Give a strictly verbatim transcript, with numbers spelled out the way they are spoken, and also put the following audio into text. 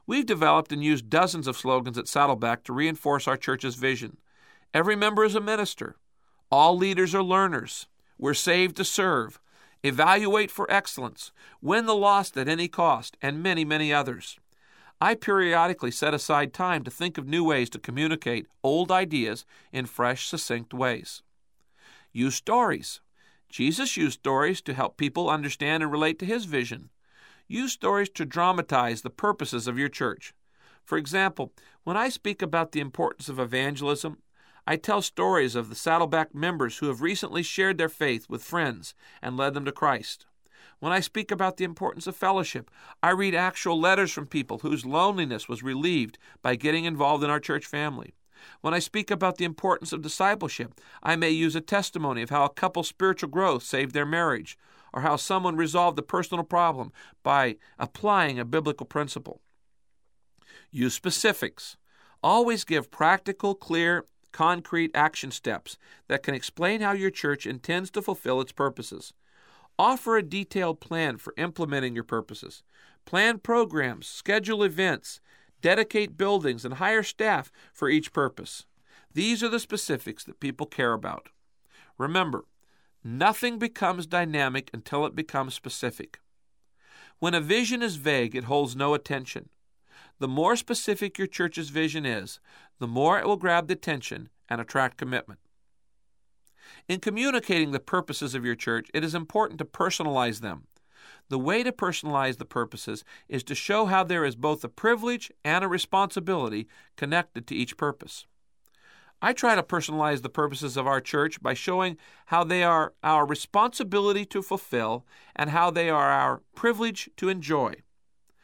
We've developed and used dozens of slogans at Saddleback to reinforce our church's vision. Every member is a minister. All leaders are learners. We're saved to serve. Evaluate for excellence. Win the lost at any cost, and many, many others. I periodically set aside time to think of new ways to communicate old ideas in fresh, succinct ways. Use stories. Jesus used stories to help people understand and relate to his vision. Use stories to dramatize the purposes of your church. For example, when I speak about the importance of evangelism, I tell stories of the Saddleback members who have recently shared their faith with friends and led them to Christ. When I speak about the importance of fellowship, I read actual letters from people whose loneliness was relieved by getting involved in our church family. When I speak about the importance of discipleship, I may use a testimony of how a couple's spiritual growth saved their marriage, or how someone resolved a personal problem by applying a biblical principle. Use specifics. Always give practical, clear, concrete action steps that can explain how your church intends to fulfill its purposes. Offer a detailed plan for implementing your purposes. Plan programs, schedule events, dedicate buildings, and hire staff for each purpose. These are the specifics that people care about. Remember, nothing becomes dynamic until it becomes specific. When a vision is vague, it holds no attention. The more specific your church's vision is, the more it will grab the attention and attract commitment. In communicating the purposes of your church, it is important to personalize them. The way to personalize the purposes is to show how there is both a privilege and a responsibility connected to each purpose. I try to personalize the purposes of our church by showing how they are our responsibility to fulfill and how they are our privilege to enjoy.